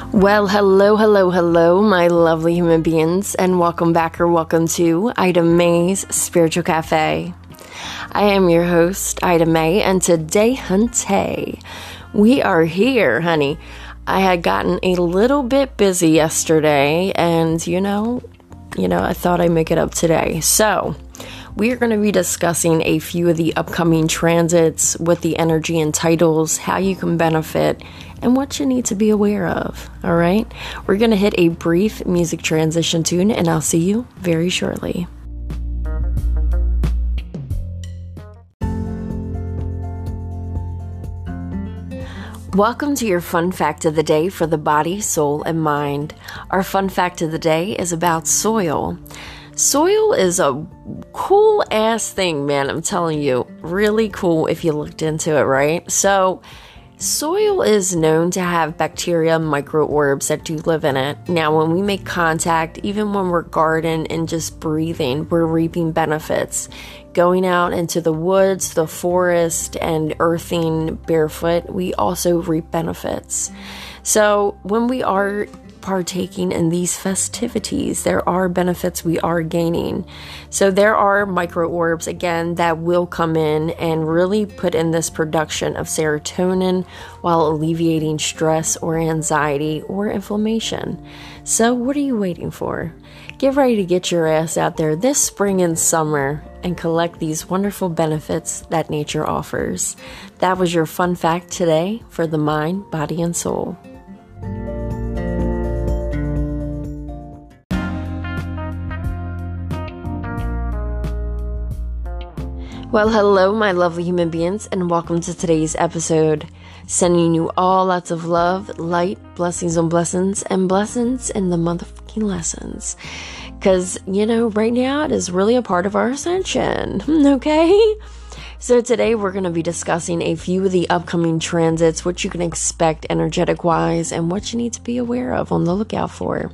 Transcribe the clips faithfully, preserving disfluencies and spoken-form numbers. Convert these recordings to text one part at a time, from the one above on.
Well, hello, hello, hello, my lovely human beings, and welcome back or welcome to Ida May's Spiritual Cafe. I am your host, Ida May, and today, hunty, we are here, honey. I had gotten a little bit busy yesterday, and you know, you know, I thought I'd make it up today. So, we are going to be discussing a few of the upcoming transits with the energy and titles, how you can benefit, and what you need to be aware of. All right, we're going to hit a brief music transition tune, and I'll see you very shortly. Welcome to your fun fact of the day for the body, soul, and mind. Our fun fact of the day is about soil. Soil is a cool ass thing, man. I'm telling you, really cool if you looked into it, right? So, soil is known to have bacteria, microorganisms that do live in it. Now, when we make contact, even when we're gardening and just breathing, we're reaping benefits. Going out into the woods, the forest, and earthing barefoot, we also reap benefits. So, when we are partaking in these festivities, there are benefits we are gaining. So there are microorganisms, again, that will come in and really put in this production of serotonin while alleviating stress or anxiety or inflammation. So what are you waiting for? Get ready to get your ass out there this spring and summer and collect these wonderful benefits that nature offers. That was your fun fact today for the mind, body, and soul. Well, hello, my lovely human beings, and welcome to today's episode. Sending you all lots of love, light, blessings on blessings, and blessings in the motherfucking lessons. Because, you know, right now it is really a part of our ascension, okay? So today we're going to be discussing a few of the upcoming transits, what you can expect energetic-wise, and what you need to be aware of, on the lookout for.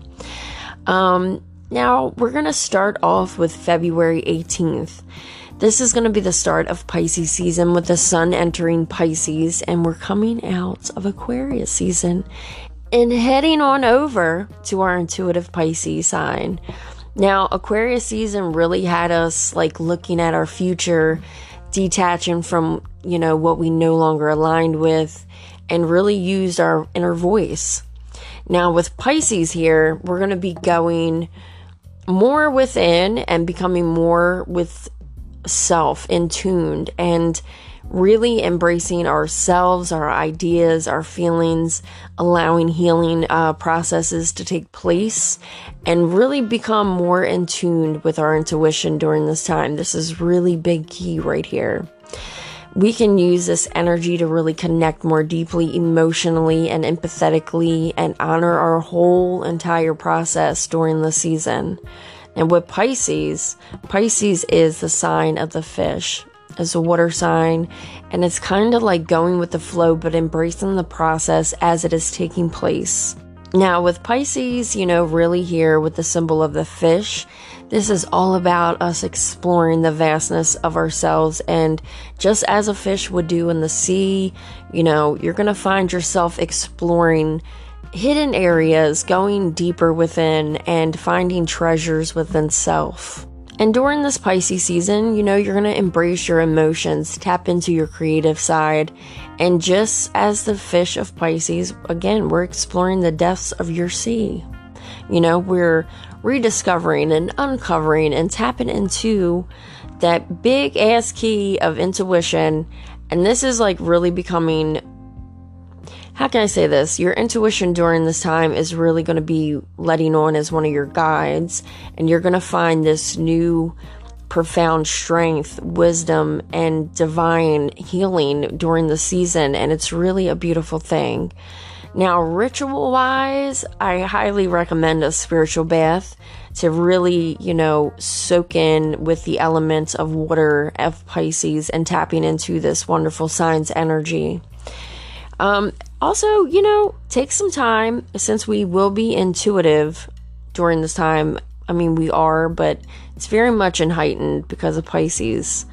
Um, now, we're going to start off with February eighteenth. This is going to be the start of Pisces season with the sun entering Pisces, and we're coming out of Aquarius season and heading on over to our intuitive Pisces sign. Now, Aquarius season really had us like looking at our future, detaching from, you know, what we no longer aligned with, and really used our inner voice. Now, with Pisces here, we're going to be going more within and becoming more with self in tuned and really embracing ourselves, our ideas, our feelings, allowing healing uh, processes to take place, and really become more in tune with our intuition during this time. This is really big key right here. We can use this energy to really connect more deeply emotionally and empathetically and honor our whole entire process during the season. And with Pisces, Pisces is the sign of the fish. It's a water sign, and it's kind of like going with the flow, but embracing the process as it is taking place. Now, with Pisces, you know, really here with the symbol of the fish, this is all about us exploring the vastness of ourselves. And just as a fish would do in the sea, you know, you're going to find yourself exploring hidden areas, going deeper within, and finding treasures within self. And during this Pisces season, you know, you're going to embrace your emotions, tap into your creative side, and just as the fish of Pisces, again, we're exploring the depths of your sea. You know, we're rediscovering and uncovering and tapping into that big ass key of intuition. And this is like really becoming, how can I say this? Your intuition during this time is really going to be letting on as one of your guides, and you're going to find this new profound strength, wisdom, and divine healing during the season, and it's really a beautiful thing. Now, ritual-wise, I highly recommend a spiritual bath to really, you know, soak in with the elements of water of Pisces and tapping into this wonderful sign's energy. Um, also, you know, take some time, since we will be intuitive during this time. I mean, we are, but it's very much in heightened because of Pisces.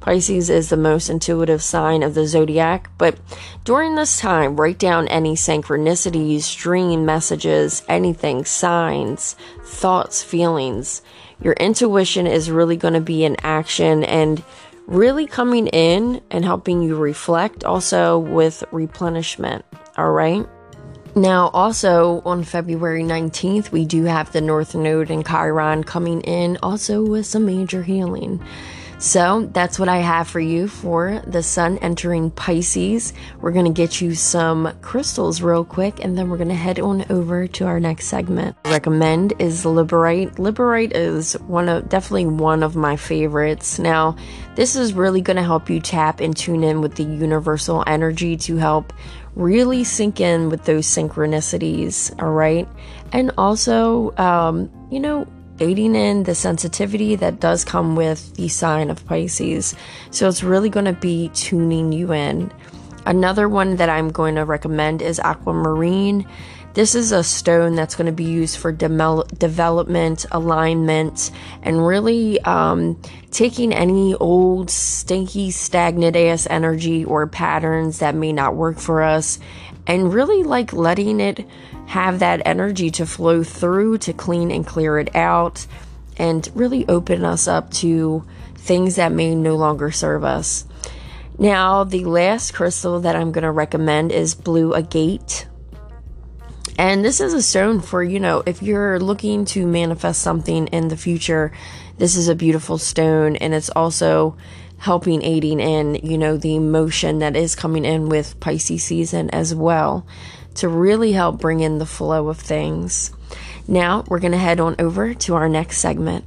Pisces is the most intuitive sign of the zodiac, but during this time, write down any synchronicities, dream messages, anything, signs, thoughts, feelings. Your intuition is really going to be in action and really coming in and helping you reflect, also with replenishment, all right? Now, also on February nineteenth, we do have the North Node in Chiron coming in, also with some major healing. So that's what I have for you for the sun entering Pisces. We're going to get you some crystals real quick, and then we're going to head on over to our next segment. I recommend is Liberite. Liberite is one of definitely one of my favorites. Now, this is really going to help you tap and tune in with the universal energy to help really sink in with those synchronicities, all right? And also, um, you know, aiding in the sensitivity that does come with the sign of Pisces. So it's really going to be tuning you in. Another one that I'm going to recommend is aquamarine. This is a stone that's going to be used for de- development, alignment, and really um, taking any old, stinky, stagnant ass energy or patterns that may not work for us, and really like letting it have that energy to flow through to clean and clear it out and really open us up to things that may no longer serve us. Now, the last crystal that I'm going to recommend is blue agate. And this is a stone for, you know, if you're looking to manifest something in the future, this is a beautiful stone. And it's also helping, aiding in, you know, the emotion that is coming in with Pisces season as well, to really help bring in the flow of things. Now, we're going to head on over to our next segment.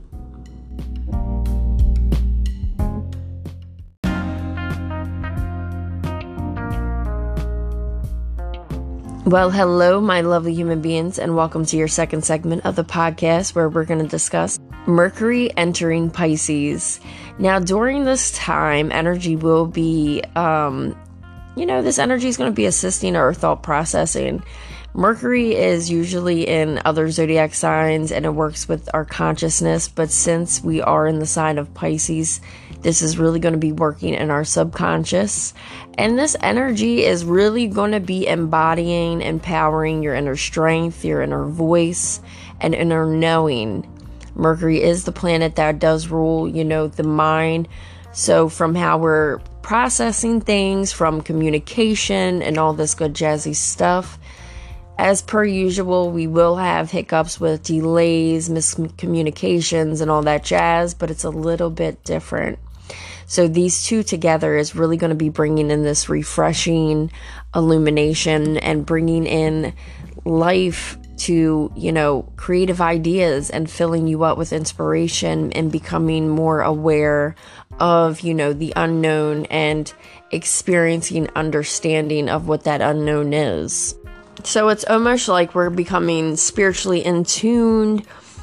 Well, hello, my lovely human beings, and welcome to your second segment of the podcast, where we're going to discuss Mercury entering Pisces. Now, during this time, energy will be, um, you know, this energy is going to be assisting our thought processing. Mercury is usually in other zodiac signs and it works with our consciousness, but since we are in the sign of Pisces, this is really going to be working in our subconscious. And this energy is really going to be embodying, empowering your inner strength, your inner voice, and inner knowing. Mercury is the planet that does rule, you know, the mind. So from how we're processing things, from communication and all this good jazzy stuff, as per usual, we will have hiccups with delays, miscommunications, and all that jazz, but it's a little bit different. So these two together is really going to be bringing in this refreshing illumination and bringing in life to, you know, creative ideas and filling you up with inspiration and becoming more aware of, you know, the unknown and experiencing understanding of what that unknown is. So it's almost like we're becoming spiritually in tune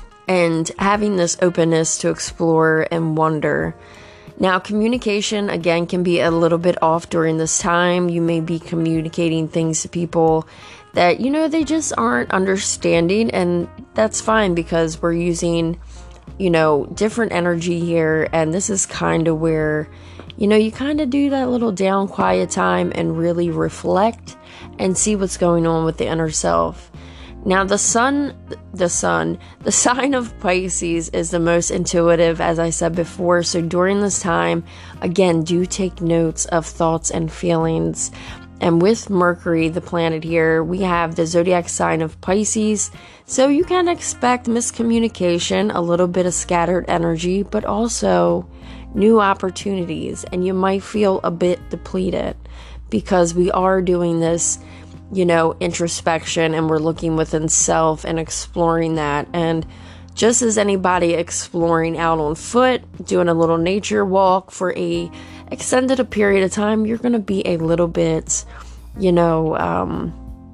and having this openness to explore and wonder. Now, communication, again, can be a little bit off during this time. You may be communicating things to people that, you know, they just aren't understanding, and that's fine because we're using, you know, different energy here, and this is kind of where, you know, you kind of do that little down quiet time and really reflect and see what's going on with the inner self. Now, the sun, the sun, the sign of Pisces is the most intuitive, as I said before. So during this time, again, do take notes of thoughts and feelings. And with Mercury, the planet here, we have the zodiac sign of Pisces. So you can expect miscommunication, a little bit of scattered energy, but also new opportunities. And you might feel a bit depleted because we are doing this, you know, introspection, and we're looking within self and exploring that. And just as anybody exploring out on foot, doing a little nature walk for a extended a period of time, you're going to be a little bit, you know, um,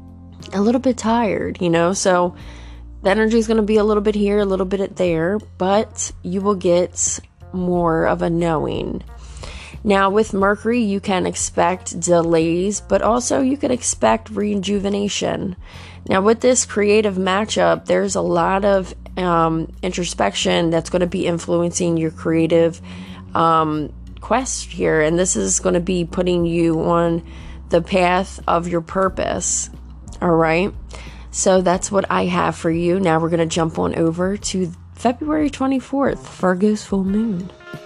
a little bit tired, you know, so the energy is going to be a little bit here, a little bit there, but you will get more of a knowing. Now, with Mercury, you can expect delays, but also you can expect rejuvenation. Now, with this creative matchup, there's a lot of um, introspection that's going to be influencing your creative um, quest here, and this is going to be putting you on the path of your purpose. All right. So that's what I have for you. Now we're going to jump on over to February twenty-fourth, Virgo's full moon.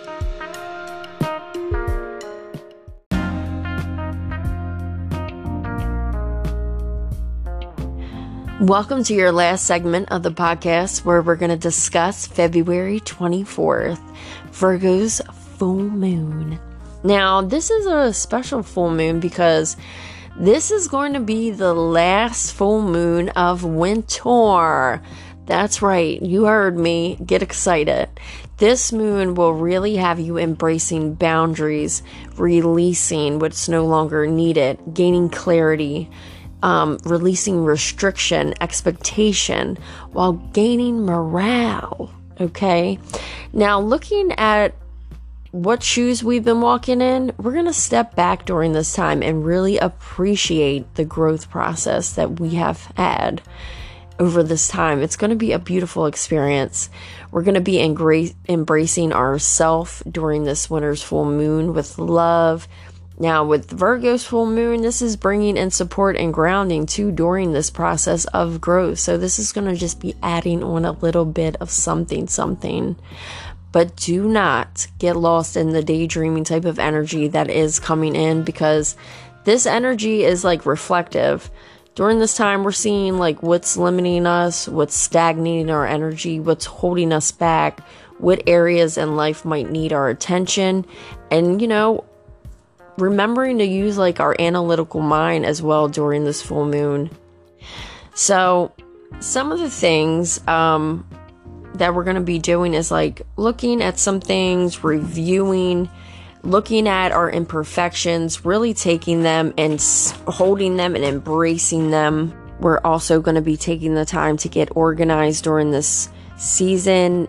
Welcome to your last segment of the podcast, where we're going to discuss February twenty-fourth, Virgo's full moon. Now, this is a special full moon because this is going to be the last full moon of winter. That's right. You heard me. Get excited. This moon will really have you embracing boundaries, releasing what's no longer needed, gaining clarity, um, releasing restriction, expectation, while gaining morale. Okay. Now, looking at what shoes we've been walking in, we're going to step back during this time and really appreciate the growth process that we have had over this time. It's going to be a beautiful experience. We're going to be engra- embracing ourselves during this winter's full moon with love. Now, with Virgo's full moon, this is bringing in support and grounding too during this process of growth. So this is going to just be adding on a little bit of something, something. But do not get lost in the daydreaming type of energy that is coming in, because this energy is like reflective. During this time, we're seeing like what's limiting us, what's stagnating our energy, what's holding us back, what areas in life might need our attention. And, you know, remembering to use like our analytical mind as well during this full moon. So some of the things, um, that we're going to be doing is like looking at some things, reviewing, looking at our imperfections, really taking them and s- holding them and embracing them. We're also going to be taking the time to get organized during this season.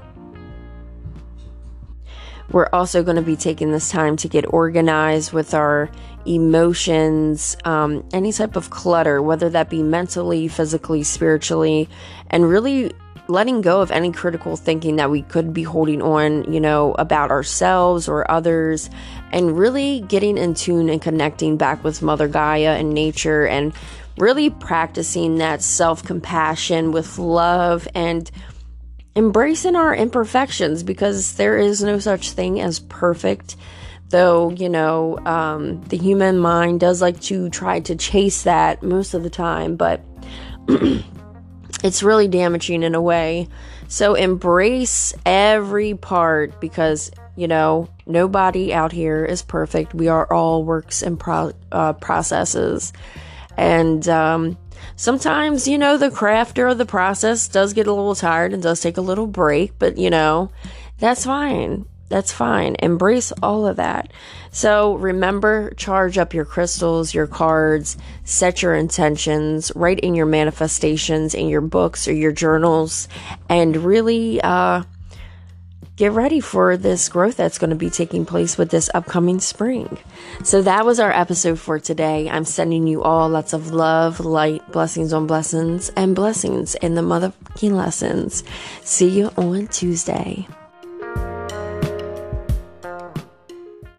We're also going to be taking this time to get organized with our emotions, um, any type of clutter, whether that be mentally, physically, spiritually, and really letting go of any critical thinking that we could be holding on, you know, about ourselves or others, and really getting in tune and connecting back with Mother Gaia and nature, and really practicing that self-compassion with love and embracing our imperfections, because there is no such thing as perfect. Though, you know, um, the human mind does like to try to chase that most of the time, but it's really damaging in a way. So embrace every part, because, you know, nobody out here is perfect. We are all works in pro- uh, processes. And um, sometimes, you know, the crafter of the process does get a little tired and does take a little break. But, you know, that's fine. That's fine. Embrace all of that. So remember, charge up your crystals, your cards, set your intentions, write in your manifestations in your books or your journals, and really uh, get ready for this growth that's going to be taking place with this upcoming spring. So that was our episode for today. I'm sending you all lots of love, light, blessings on blessings, and blessings in the motherfucking lessons. See you on Tuesday.